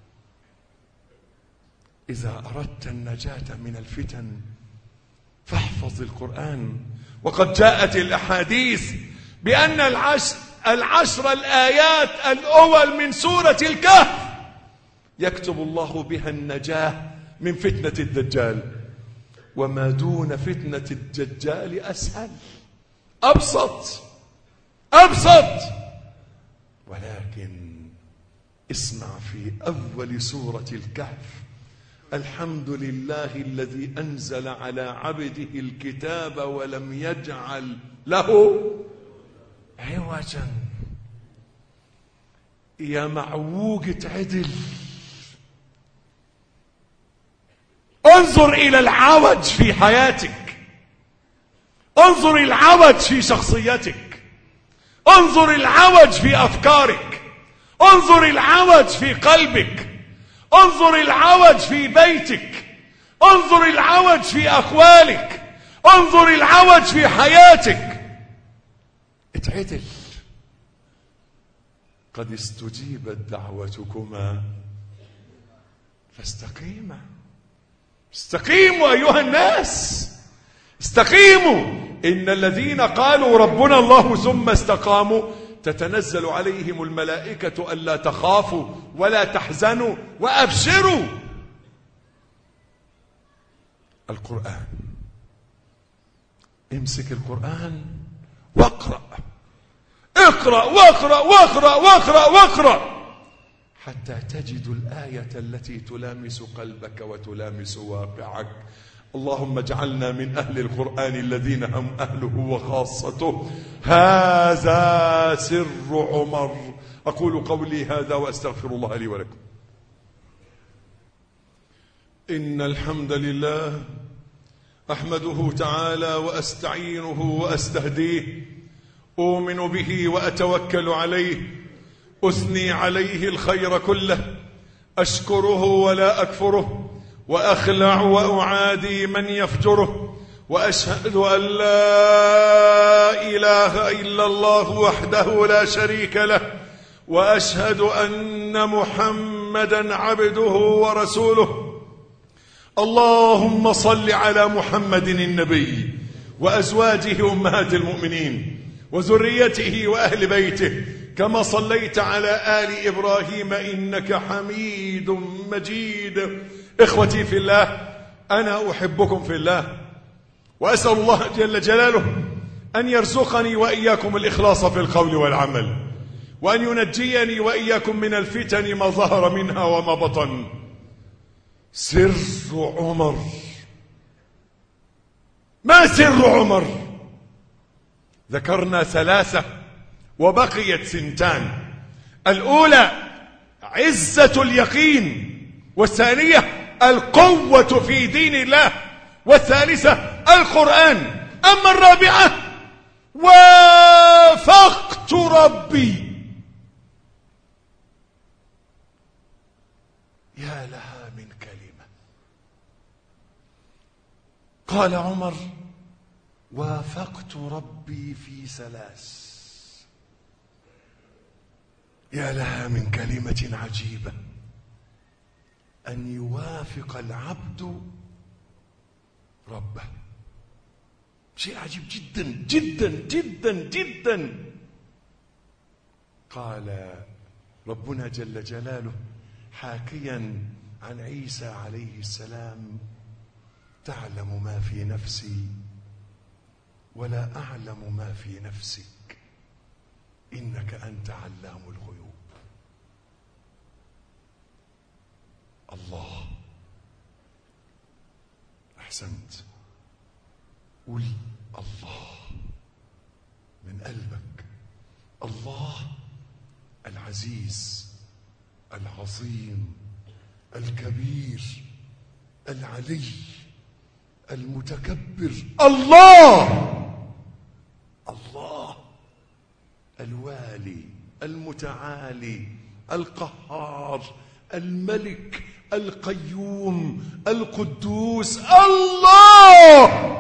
إذا أردت النجاة من الفتن فاحفظ القرآن. وقد جاءت الأحاديث بأن العشر الآيات الأول من سورة الكهف يكتب الله بها النجاة من فتنة الدجال. وما دون فتنة الدجال أسهل، أبسط. ولكن اسمع في أول سورة الكهف: الحمد لله الذي أنزل على عبده الكتاب ولم يجعل له عوجا. يا معوجة عدل، انظر إلى العوج في حياتك، انظر العوج في شخصيتك، انظر العوج في أفكارك، انظر العوج في قلبك، انظر العوج في بيتك، انظر العوج في أقوالك، انظر العوج في حياتك. اتعدل. قد استجيبت دعوتكما فاستقيما. استقيموا أيها الناس، استقيموا. إن الذين قالوا ربنا الله ثم استقاموا تتنزل عليهم الملائكة ألا تخافوا ولا تحزنوا وأبشروا. القرآن، امسك القرآن واقرأ، اقرأ واقرأ واقرأ واقرأ واقرأ حتى تجد الآية التي تلامس قلبك وتلامس واقعك. اللهم اجعلنا من أهل القرآن الذين هم أهله وخاصته. هذا سر عمر. أقول قولي هذا وأستغفر الله لي ولكم. إن الحمد لله أحمده تعالى وأستعينه وأستهديه، أؤمن به وأتوكل عليه، أثني عليه الخير كله، أشكره ولا أكفره، وأخلع وأعادي من يفجره، وأشهد أن لا إله إلا الله وحده لا شريك له، وأشهد أن محمدا عبده ورسوله. اللهم صل على محمد النبي وأزواجه أمهات المؤمنين وذريته وأهل بيته كما صليت على آل إبراهيم إنك حميد مجيد. إخوتي في الله، أنا أحبكم في الله، وأسأل الله جل جلاله أن يرزقني وإياكم الإخلاص في القول والعمل، وأن ينجيني وإياكم من الفتن ما ظهر منها وما بطن. سر عمر. ما سر عمر؟ ذكرنا 3 وبقيت 2. الأولى عزة اليقين، والثانية القوة في دين الله، والثالثة القرآن. أما الرابعة وافقت ربي. يا لها من كلمة. قال عمر: وافقت ربي في 3. يا لها من كلمة عجيبة، أن يوافق العبد ربه. شيء عجيب جدا جدا جدا جدا. قال ربنا جل جلاله حاكيا عن عيسى عليه السلام: تعلم ما في نفسي ولا أعلم ما في نفسك إنك أنت علام الغيوب. الله. أحسنت. قل الله من قلبك. الله العزيز العظيم الكبير العلي المتكبر. الله. الله الوالي المتعالي القهار الملك القيوم القدوس. الله.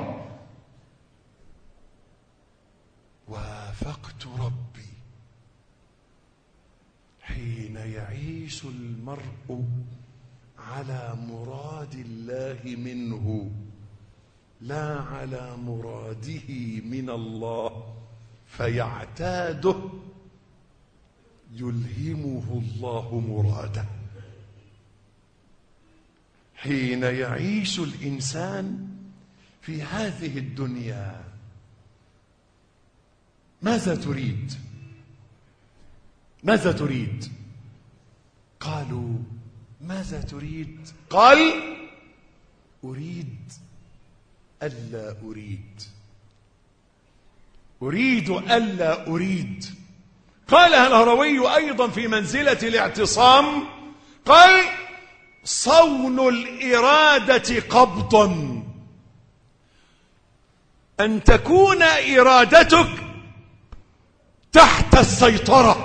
وافقت ربي. حين يعيش المرء على مراد الله منه لا على مراده من الله فيعتاده، يلهمه الله مراده. حين يعيش الإنسان في هذه الدنيا ماذا تريد؟ ماذا تريد؟ قالوا: ماذا تريد؟ قال: أريد ألا أريد. أريد ألا أريد. قالها الهروي أيضا في منزلة الاعتصام، قال: صون الإرادة قبضا، أن تكون إرادتك تحت السيطرة،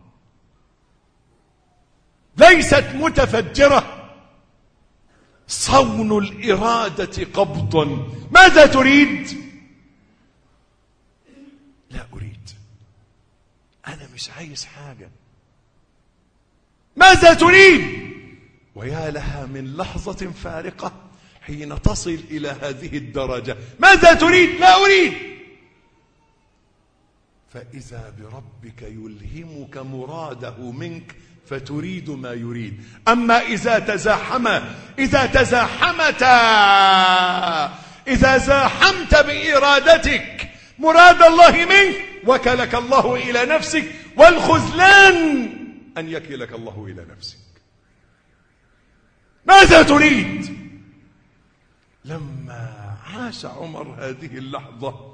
ليست متفجرة. صون الإرادة قبضا. ماذا تريد؟ لا أريد، أنا مش عايز حاجة. ماذا تريد؟ ويا لها من لحظة فارقة حين تصل إلى هذه الدرجة. ماذا تريد؟ لا أريد. فإذا بربك يلهمك مراده منك فتريد ما يريد. أما إذا زاحمت بإرادتك مراد الله منك وكلك الله إلى نفسك، والخذلان أن يكلك الله إلى نفسك. ماذا تريد؟ لما عاش عمر هذه اللحظة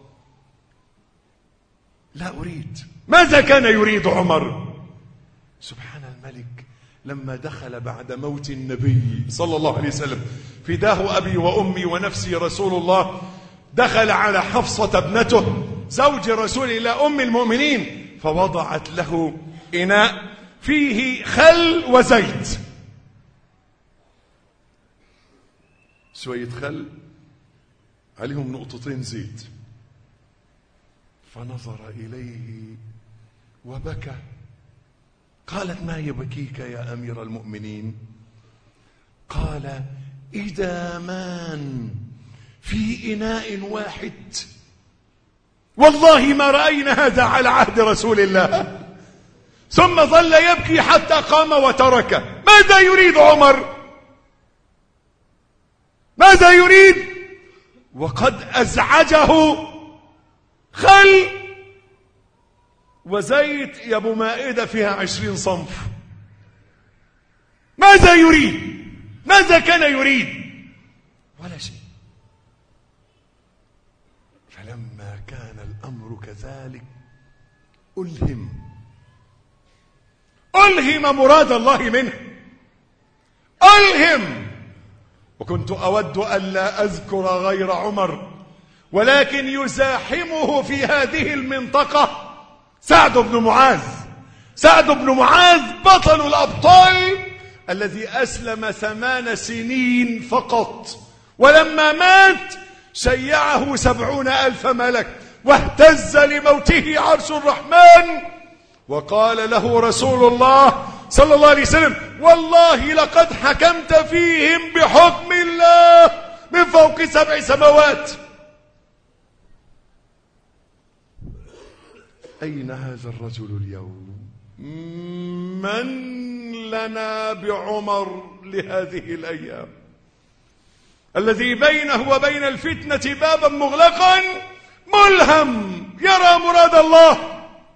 لا أريد. ماذا كان يريد عمر؟ سبحان الملك، لما دخل بعد موت النبي صلى الله عليه وسلم: فداه أبي وأمي ونفسي رسول الله، دخل على حفصة ابنته زوج رسول الله أم المؤمنين، فوضعت له إناء فيه خل وزيت. شوية خل عليهم نقطتين زيت. فنظر إليه وبكى. قالت: ما يبكيك يا أمير المؤمنين؟ قال: إدامان في إناء واحد والله ما رأينا هذا على عهد رسول الله. ثم ظل يبكي حتى قام وتركه. ماذا يريد عمر؟ ماذا يريد؟ وقد أزعجه خل وزيت يا ابو مائدة فيها 20 صنف. ماذا يريد؟ ماذا كان يريد؟ ولا شيء. فلما كان الأمر كذلك ألهم مراد الله منه، ألهم. وكنت أود ألا أذكر غير عمر، ولكن يزاحمه في هذه المنطقة سعد بن معاذ. سعد بن معاذ بطل الأبطال الذي أسلم 8 سنين فقط، ولما مات شيعه 70,000 ملك، واهتز لموته عرش الرحمن. وقال له رسول الله صلى الله عليه وسلم: والله لقد حكمت فيهم بحكم الله من فوق 7 سماوات. أين هذا الرجل اليوم؟ من لنا بعمر لهذه الأيام، الذي بينه وبين الفتنة بابا مغلقا ملهم يرى مراد الله؟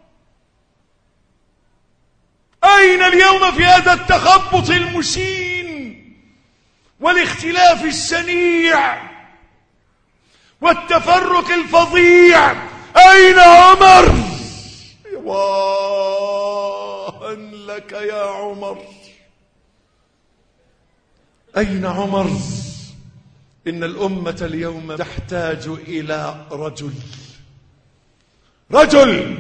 أين اليوم في هذا التخبط المشين والاختلاف الشنيع والتفرق الفظيع؟ أين عمر؟ واها لك يا عمر، أين عمر؟ إن الأمة اليوم تحتاج إلى رجل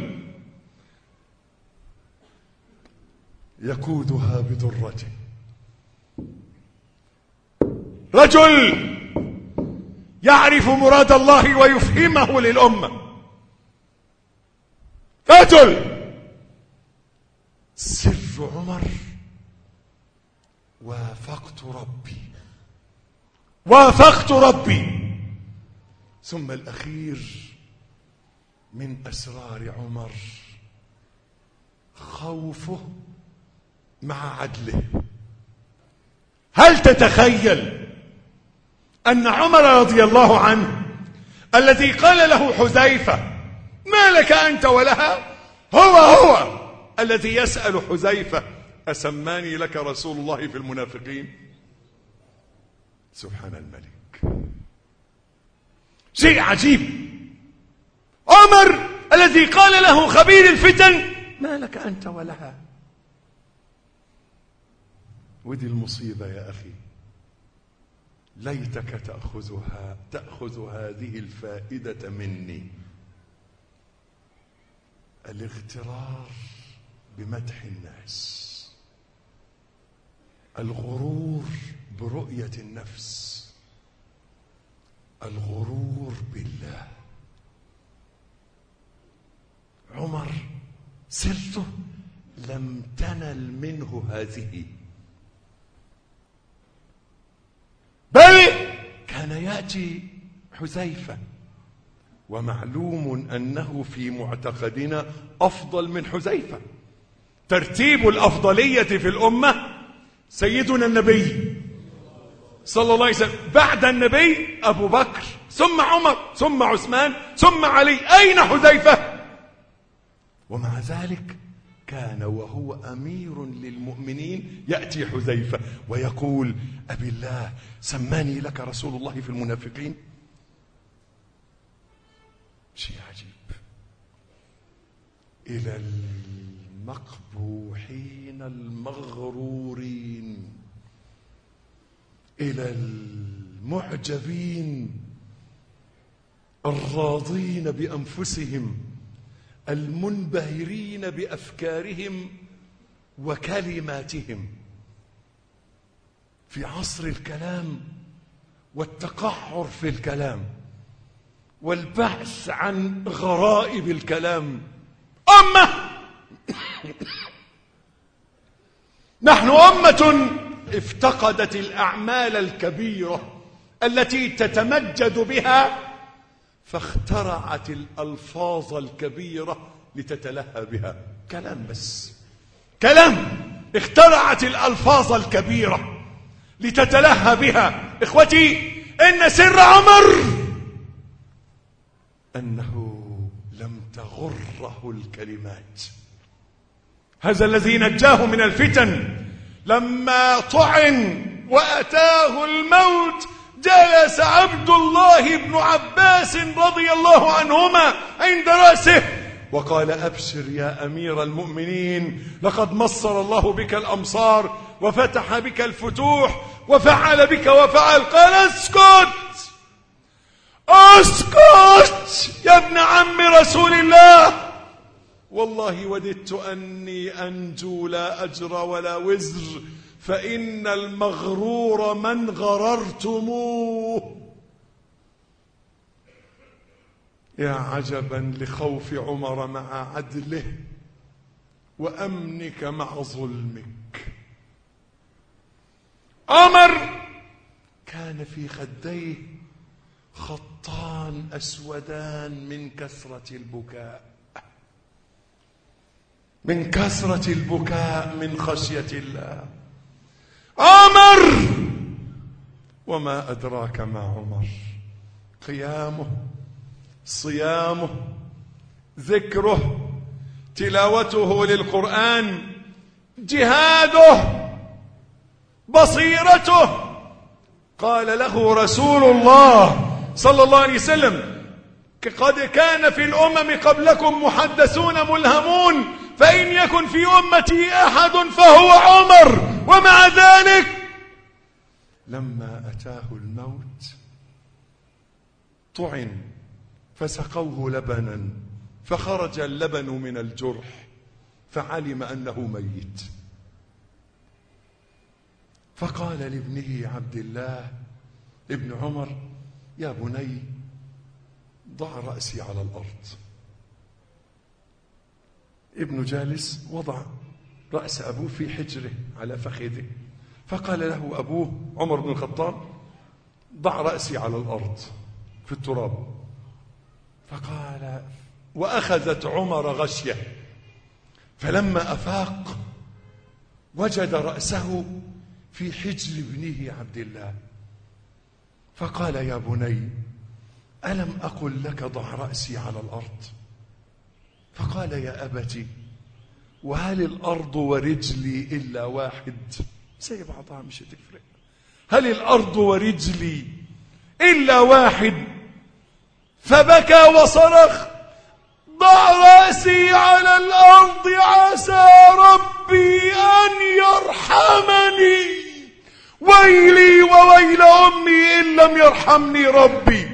يقودها بدرته، رجل يعرف مراد الله ويفهمه للأمة، رجل. سر عمر: وافقت ربي. ثم الأخير من أسرار عمر: خوفه مع عدله. هل تتخيل أن عمر رضي الله عنه الذي قال له حذيفة: ما لك أنت ولها، هو الذي يسأل حذيفة: أسماني لك رسول الله في المنافقين؟ سبحان الملك، شيء عجيب. عمر الذي قال له خبير الفتن: ما لك أنت ولها. ودي المصيبة يا أخي، ليتك تأخذ هذه الفائدة مني: الاغترار بمدح الناس، الغرور برؤية النفس، الغرور بالله. عمر سرته لم تنل منه هذه، بل كان يأتي حذيفة، ومعلوم أنه في معتقدنا أفضل من حذيفة. ترتيب الأفضلية في الأمة: سيدنا النبي صلى الله عليه وسلم، بعد النبي أبو بكر، ثم عمر، ثم عثمان، ثم علي. أين حذيفة؟ ومع ذلك كان وهو أمير للمؤمنين يأتي حذيفة ويقول: أبي الله، سماني لك رسول الله في المنافقين. شيء عجيب. إلى المقبوحين المغرورين، إلى المعجبين الراضين بأنفسهم المنبهرين بأفكارهم وكلماتهم. في عصر الكلام والتقعر في الكلام والبحث عن غرائب الكلام، نحن أمة افتقدت الأعمال الكبيرة التي تتمجد بها فاخترعت الألفاظ الكبيرة لتتلهى بها. كلام بس، كلام. اخترعت الألفاظ الكبيرة لتتلهى بها. إخوتي، إن سر عمر أنه لم تغره الكلمات. هذا الذي نجاه من الفتن. لما طعن وأتاه الموت جلس عبد الله بن عباس رضي الله عنهما عند رأسه وقال: أبشر يا أمير المؤمنين، لقد مصر الله بك الأمصار وفتح بك الفتوح وفعل بك وفعل. قال: اسكت اسكت يا ابن عم رسول الله، والله وددت أني أنجو لا أجر ولا وزر، فإن المغرور من غررتموه. يا عجبا لخوف عمر مع عدله وأمنك مع ظلمك. عمر كان في خديه خطان أسودان من كثرة البكاء، من كثرة البكاء من خشية الله. عمر، وما أدراك ما عمر؟ قيامه، صيامه، ذكره، تلاوته للقرآن، جهاده، بصيرته. قال له رسول الله صلى الله عليه وسلم: قد كان في الأمم قبلكم محدثون ملهمون، فإن يكن في أمتي أحد فهو عمر. ومع ذلك لما أتاه الموت طعن فسقوه لبنا، فخرج اللبن من الجرح فعلم أنه ميت، فقال لابنه عبد الله ابن عمر: يا بني، ضع رأسي على الأرض. ابن جالس وضع رأس أبوه في حجره على فخذه، فقال له أبوه عمر بن الخطاب: ضع رأسي على الأرض في التراب. فقال، وأخذت عمر غشية، فلما أفاق وجد رأسه في حجر ابنه عبد الله، فقال: يا بني، ألم أقل لك ضع رأسي على الأرض؟ فقال: يا أبتي، وهل الأرض ورجلي إلا واحد؟ زي بعضها مش هتفرق. هل الأرض ورجلي إلا واحد؟ فبكى وصرخ: ضع رأسي على الأرض عسى ربي أن يرحمني، ويلي وويل أمي إن لم يرحمني ربي.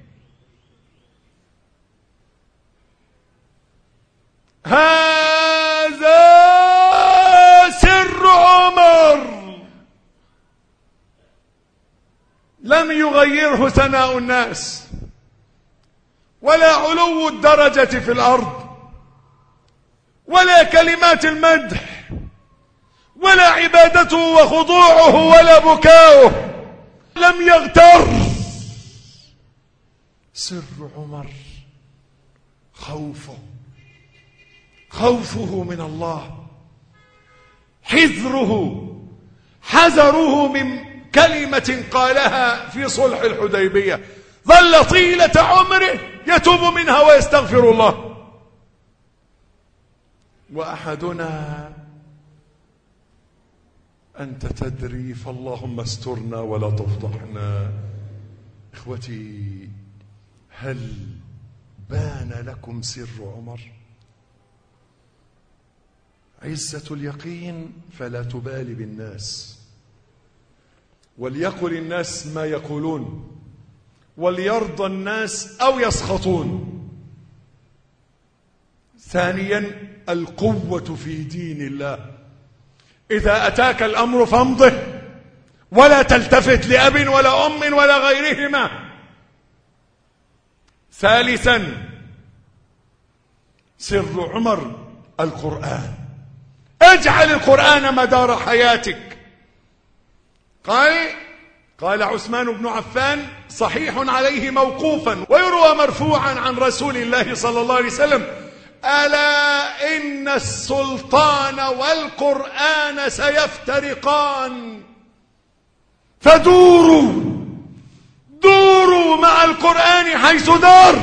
هذا سر عمر لم يغيره ثناء الناس ولا علو الدرجة في الأرض ولا كلمات المدح ولا عبادته وخضوعه ولا بكاؤه. لم يغتر. سر عمر خوفه من الله، حذره من كلمة قالها في صلح الحديبية ظل طيلة عمره يتوب منها ويستغفر الله. وأحدنا: أنت تدري، فاللهم استرنا ولا تفضحنا. إخوتي، هل بان لكم سر عمر؟ عزة اليقين فلا تبالي بالناس، وليقل الناس ما يقولون، وليرضى الناس أو يسخطون. ثانيا، القوة في دين الله. إذا أتاك الأمر فامضه ولا تلتفت لأب ولا أم ولا غيرهما. ثالثا، سر عمر القرآن. اجعل القرآن مدار حياتك. قال: قال عثمان بن عفان: صحيح عليه موقوفا ويروى مرفوعا عن رسول الله صلى الله عليه وسلم: ألا إن السلطان والقرآن سيفترقان فدوروا مع القرآن حيث دار،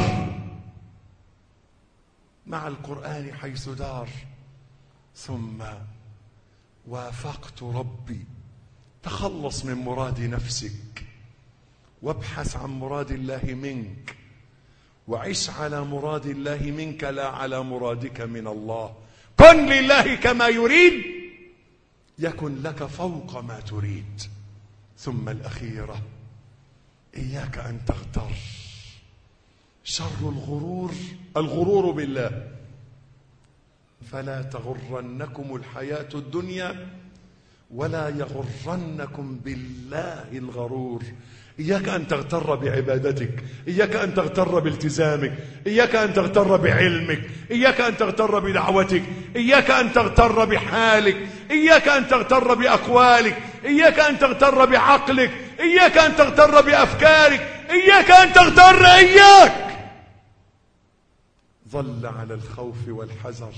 مع القرآن حيث دار. ثم وافقت ربي. تخلص من مراد نفسك وابحث عن مراد الله منك، وعش على مراد الله منك لا على مرادك من الله. كن لله كما يريد يكن لك فوق ما تريد. ثم الأخيرة: إياك أن تغتر. شر الغرور بالله. فلا تغرنكم الحياة الدنيا ولا يغرنكم بالله الغرور. إياك أن تغتر بعبادتك، إياك أن تغتر بالتزامك، إياك أن تغتر بعلمك، إياك أن تغتر بدعوتك، إياك أن تغتر بحالك، إياك أن تغتر بأقوالك، إياك أن تغتر بعقلك، إياك أن تغتر بأفكارك، إياك أن تغتر. إياك. ظل على الخوف والحذر.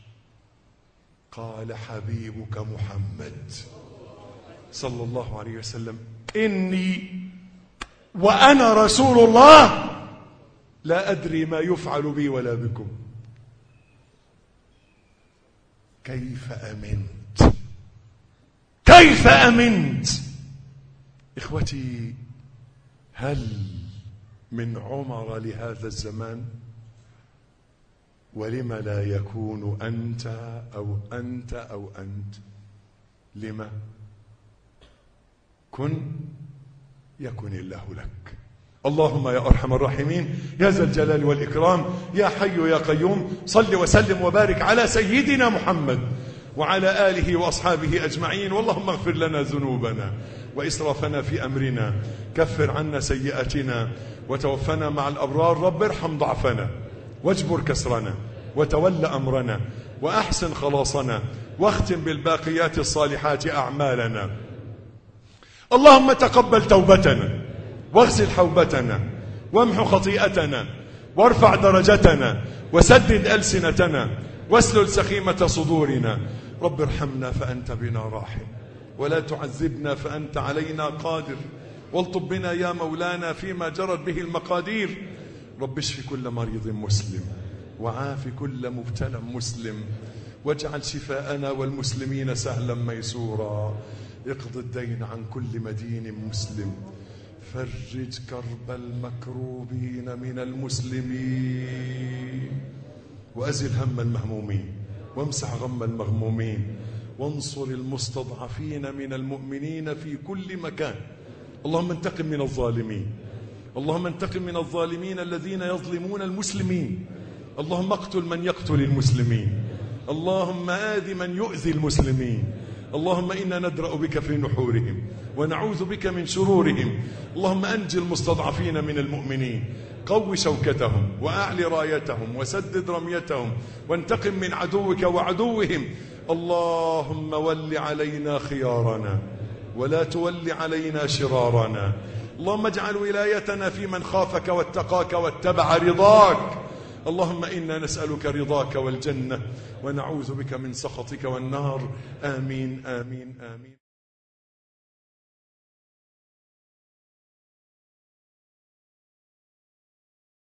قال حبيبك محمد صلى الله عليه وسلم: إني وأنا رسول الله لا أدري ما يفعل بي ولا بكم. كيف أمنت؟ كيف أمنت؟ إخوتي، هل من عمر لهذا الزمان؟ ولم لا يكون أنت أو أنت أو أنت؟ لما؟ كن يكن الله لك. اللهم يا أرحم الراحمين، يا ذا الجلال والإكرام، يا حي يا قيوم، صل وسلم وبارك على سيدنا محمد وعلى آله وأصحابه أجمعين. واللهم اغفر لنا ذنوبنا وإسرافنا في أمرنا، كفر عنا سيئاتنا، وتوفنا مع الأبرار. رب ارحم ضعفنا واجبر كسرنا وتول أمرنا وأحسن خلاصنا، واختم بالباقيات الصالحات أعمالنا. اللهم تقبل توبتنا واغسل حوبتنا وامحو خطيئتنا وارفع درجتنا وسدد ألسنتنا واسلل سخيمة صدورنا. رب ارحمنا فأنت بنا راحم، ولا تعذبنا فأنت علينا قادر، والطب بنا يا مولانا فيما جرت به المقادير. رب اشف كل مريض مسلم وعاف كل مبتلى مسلم، واجعل شفاءنا والمسلمين سهلا ميسورا. اقض الدين عن كل مدين مسلم، فرج كرب المكروبين من المسلمين، وأزل هم المهمومين، وامسح غم المغمومين، وانصر المستضعفين من المؤمنين في كل مكان. اللهم انتقم من الظالمين، اللهم انتقم من الظالمين الذين يظلمون المسلمين. اللهم اقتل من يقتل المسلمين، اللهم آذ من يؤذي المسلمين. اللهم إنا ندرأ بك في نحورهم ونعوذ بك من شرورهم. اللهم أنجي المستضعفين من المؤمنين، قو شوكتهم وأعلي رايتهم وسدد رميتهم، وانتقم من عدوك وعدوهم. اللهم ول علينا خيارنا ولا تول علينا شرارنا. اللهم اجعل ولايتنا في من خافك واتقاك واتبع رضاك. اللهم إنا نسألك رضاك والجنة ونعوذ بك من سخطك والنار. آمين آمين آمين.